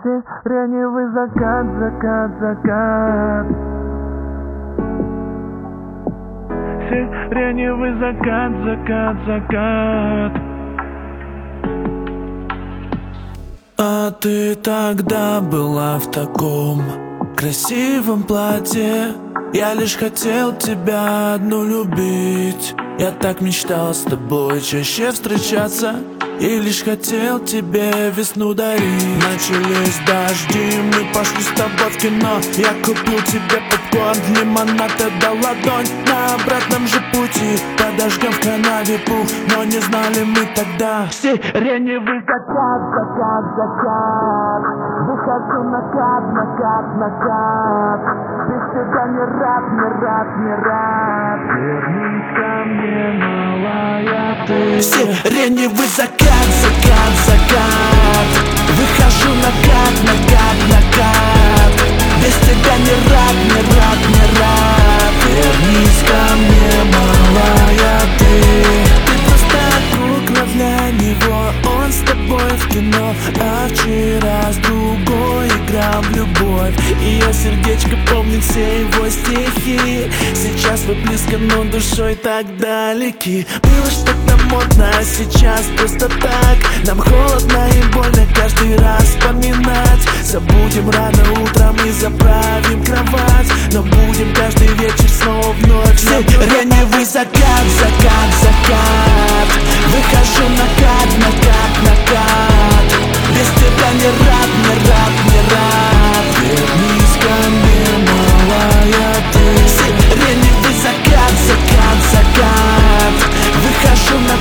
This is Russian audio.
Сиреневый закат, закат, закат. Сиреневый закат, закат, закат. А ты тогда была в таком красивом платье. Я лишь хотел тебя одну любить. Я так мечтал с тобой чаще встречаться. И лишь хотел тебе весну дарить. Начались дожди, мы пошли с тобой в кино. Я купил тебе попкорн, лимонад и ладонь. На обратном же пути подождем в канаве пух. Но не знали мы тогда. Сиреневый закат, закат, закат. Выхожу на кат, на кат, на кат. Без тебя не рад, не рад, не рад. Вернись ко мне, малая ты. Сиреневый закат, закат, закат. Выхожу на кат, на кат, на кат. Без тебя не рад, не рад, не рад. Вернись ко мне, малая ты. Ты просто друг, но для него он с тобой в кино. А вчера с другой играл в любовь. Ее сердечко помнит все его стихи. Сейчас вы близко, но душой так далеки. Было что-то модно, а сейчас просто так. Нам холодно и больно каждый раз вспоминать. Забудем рано утром и заправим кровать. Но будем каждый вечер снова вновь. Сиреневый закат, закат, закат. Выхожу на кат, на кат, на кат. Без тебя не рад, не рад, не рад. Вернись ко мне, малая ты. Сиреневый закат, закат, закат. Выхожу на